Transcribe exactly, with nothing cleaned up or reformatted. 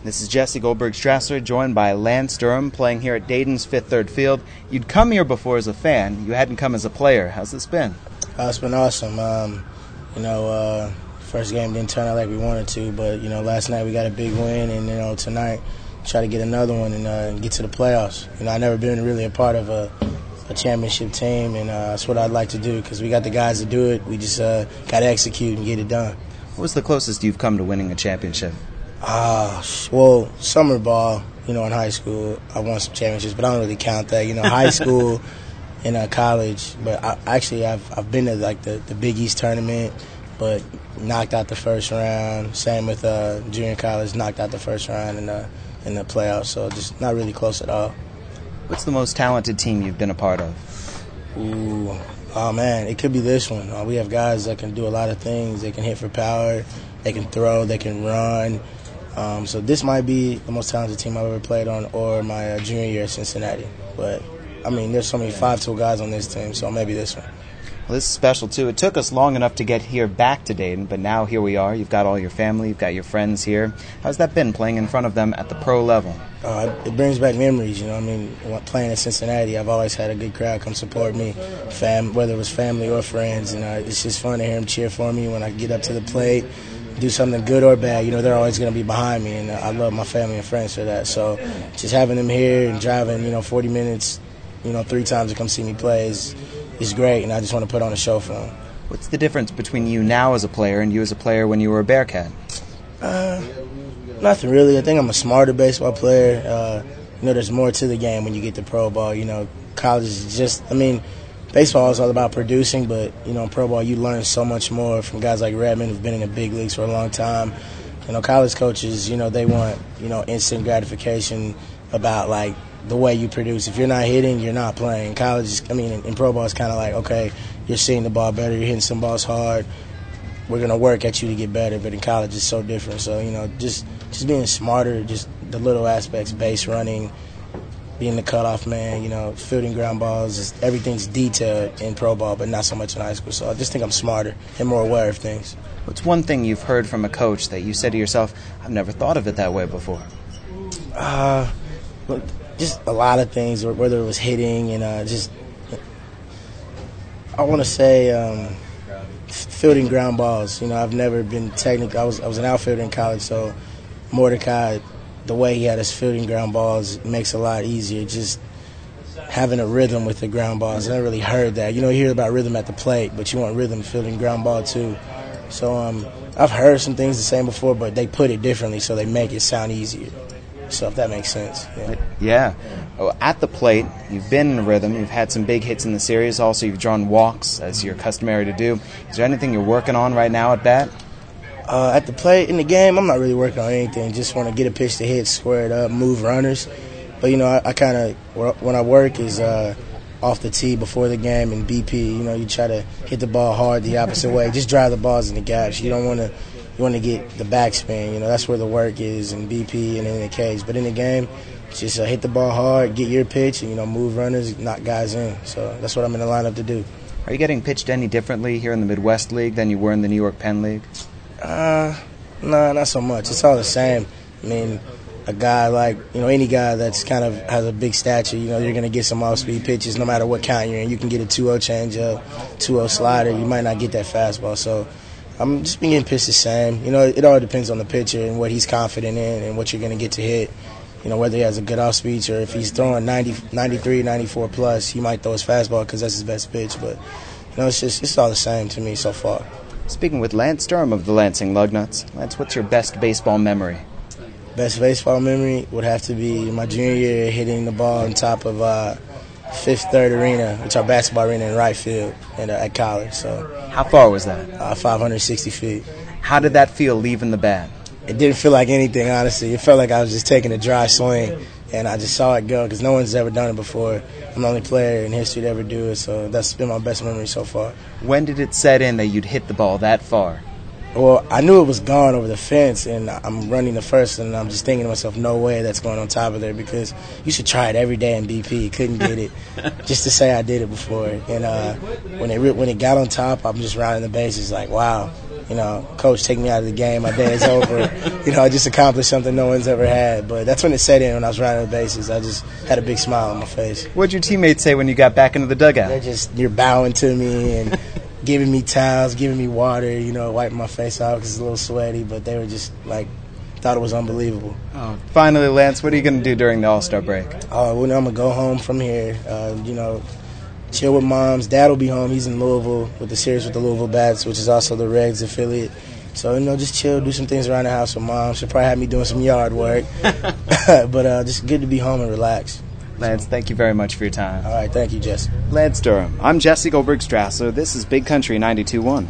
This is Jesse Goldberg-Strassler, joined by Lance Durham, playing here at Dayton's Fifth Third Field. You'd come here before as a fan. You hadn't come as a player. How's this been? Uh, it's been awesome. Um, you know, uh, first game didn't turn out like we wanted to, but, you know, last night we got a big win, and, you know, tonight try to get another one and, uh, and get to the playoffs. You know, I've never been really a part of a, a championship team, and uh, that's what I'd like to do because we got the guys to do it. We just uh, got to execute and get it done. What was the closest you've come to winning a championship? Ah, uh, well, summer ball, you know, in high school, I won some championships, but I don't really count that. You know, high school and uh, college, but I, actually I've I've been to like the, the Big East tournament, but knocked out the first round. Same with uh, junior college, knocked out the first round in the in the playoffs. So just not really close at all. What's the most talented team you've been a part of? Ooh, oh man, it could be this one. Uh, we have guys that can do a lot of things. They can hit for power, they can throw, they can run. Um, so this might be the most talented team I've ever played on, or my uh, junior year at Cincinnati. But, I mean, there's so many five-tool guys on this team, so maybe this one. Well, this is special, too. It took us long enough to get here back to Dayton, but now here we are. You've got all your family, you've got your friends here. How's that been, playing in front of them at the pro level? Uh, it brings back memories, you know. I mean, playing in Cincinnati, I've always had a good crowd come support me, fam- whether it was family or friends. And uh, it's just fun to hear them cheer for me when I get up to the plate. Do something good or bad, you know, they're always going to be behind me, and I love my family and friends for that. So just having them here and driving, you know, forty minutes, you know, three times to come see me play is, is great, and I just want to put on a show for them. What's the difference between you now as a player and you as a player when you were a Bearcat? Uh, nothing really. I think I'm a smarter baseball player. Uh, you know, there's more to the game when you get to pro ball. You know, college is just, I mean, baseball is all about producing, but, you know, in pro ball you learn so much more from guys like Redmond who've been in the big leagues for a long time. You know, college coaches, you know, they want, you know, instant gratification about, like, the way you produce. If you're not hitting, you're not playing. College, I mean, in, in pro ball it's kind of like, okay, you're seeing the ball better, you're hitting some balls hard, we're going to work at you to get better. But in college it's so different. So, you know, just, just being smarter, just the little aspects, base running, being the cutoff man, you know, fielding ground balls, just everything's detailed in pro ball, but not so much in high school. So I just think I'm smarter and more aware of things. What's one thing you've heard from a coach that you said to yourself, I've never thought of it that way before? Uh, just a lot of things, whether it was hitting and uh, just, I want to say um, fielding ground balls. You know, I've never been technical. I was, I was an outfielder in college, so Mordecai, the way he had us fielding ground balls makes it a lot easier. Just having a rhythm with the ground balls. I never really heard that. You know, you hear about rhythm at the plate, but you want rhythm fielding ground ball too. So um, I've heard some things the same before, but they put it differently, so they make it sound easier. So if that makes sense. Yeah. Yeah. Oh, at the plate, you've been in a rhythm. You've had some big hits in the series. Also, you've drawn walks, as you're customary to do. Is there anything you're working on right now at bat? Uh, at the plate, in the game, I'm not really working on anything. Just want to get a pitch to hit, square it up, move runners. But, you know, I, I kind of, when I work is uh, off the tee before the game and B P. You know, you try to hit the ball hard the opposite way. Just drive the balls in the gaps. You don't want to, you want to get the backspin. You know, that's where the work is in B P and in the cage. But in the game, just uh, hit the ball hard, get your pitch, and, you know, move runners, knock guys in. So that's what I'm in the lineup to do. Are you getting pitched any differently here in the Midwest League than you were in the New York Penn League? Uh, no, nah, not so much. It's all the same. I mean, a guy like, you know, any guy that's kind of has a big stature, you know, you're going to get some off-speed pitches no matter what count you're in. You can get a two oh changeup, two oh slider. You might not get that fastball. So I'm just being pitched the same. You know, it all depends on the pitcher and what he's confident in and what you're going to get to hit. You know, whether he has a good off-speed or if he's throwing ninety, ninety-three, ninety-four plus, he might throw his fastball because that's his best pitch. But, you know, it's just it's all the same to me so far. Speaking with Lance Durham of the Lansing Lugnuts. Lance, what's your best baseball memory? Best baseball memory would have to be my junior year hitting the ball on top of uh, Fifth Third Arena, which is our basketball arena in right field and, uh, at college. So, how far was that? Uh, five hundred sixty feet. How did that feel leaving the bat? It didn't feel like anything, honestly. It felt like I was just taking a dry swing, and I just saw it go because no one's ever done it before. I'm the only player in history to ever do it, so that's been my best memory so far. When did it set in that you'd hit the ball that far? Well, I knew it was gone over the fence, and I'm running the first, and I'm just thinking to myself, no way that's going on top of there because you should try it every day in B P. Couldn't get it just to say I did it before. And uh, when it when it got on top, I'm just rounding the bases like, wow, you know, coach, take me out of the game. My day is over. You know, I just accomplished something no one's ever had. But that's when it set in when I was running the bases. I just had a big smile on my face. What'd your teammates say when you got back into the dugout? They're just, you're bowing to me and giving me towels, giving me water, you know, wiping my face off because it's a little sweaty. But they were just, like, thought it was unbelievable. Oh, finally, Lance, what are you going to do during the All-Star break? Uh, well, I'm going to go home from here, uh, you know, chill with moms. Dad will be home. He's in Louisville with the series with the Louisville Bats, which is also the Reds affiliate. So, you know, just chill, do some things around the house with mom. She'll probably have me doing some yard work. But uh, just good to be home and relax. Lance, thank you very much for your time. All right, thank you, Jesse. Lance Durham. I'm Jesse Goldberg-Strassler. This is Big Country ninety-two point one.